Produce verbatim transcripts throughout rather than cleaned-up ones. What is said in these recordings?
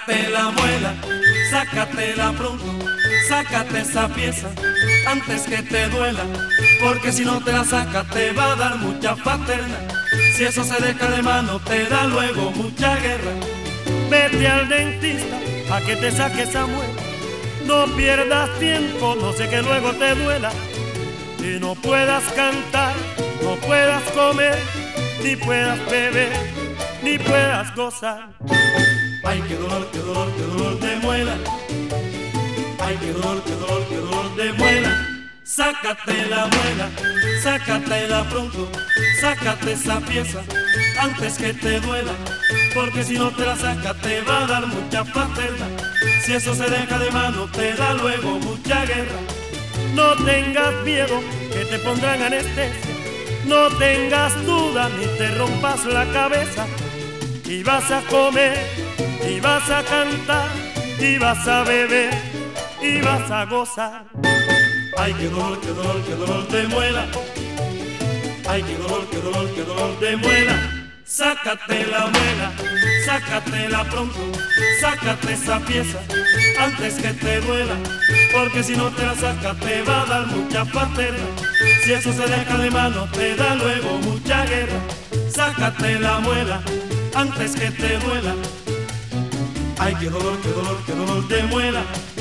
Sácate la muela, sácatela pronto, sácate esa pieza antes que te duela, porque si no te la sacas te va a dar mucha paterna. Si eso se deja de mano te da luego mucha guerra. Vete al dentista a que te saque esa muela. No pierdas tiempo, no sé que luego te duela. Y no puedas cantar, no puedas comer, ni puedas beber, ni puedas gozar. Ay, qué dolor, qué dolor, qué dolor de muela. Ay, qué dolor, qué dolor, qué dolor de muela. Sácate la muela, sácatela pronto, sácate esa pieza antes que te duela, porque si no te la sacas te va a dar mucha paterna. Si eso se deja de mano te da luego mucha guerra. No tengas miedo que te pondrán anestesia, no tengas duda ni te rompas la cabeza. Y vas a comer, y vas a cantar, y vas a beber, y vas a gozar. Ay, qué dolor, qué dolor, qué dolor de muela. Ay, qué dolor, qué dolor, qué dolor de muela. Sácate la muela, sácatela pronto, sácate esa pieza antes que te duela, porque si no te la sacas te va a dar mucha paterna. Si eso se deja de mano te da luego mucha guerra. Sácate la muela antes que te duela. Ay, qué dolor, qué dolor, qué dolor de muela.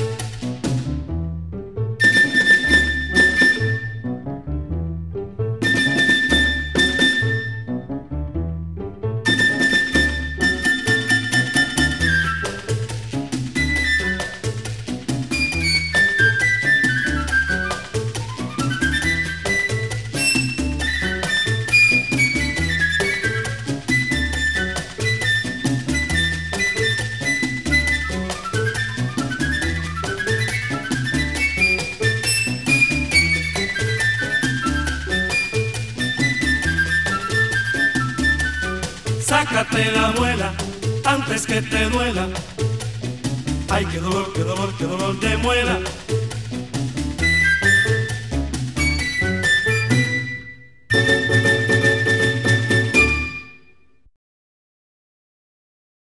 Sácate la muela antes que te duela. Ay, qué dolor, qué dolor, qué dolor de muela.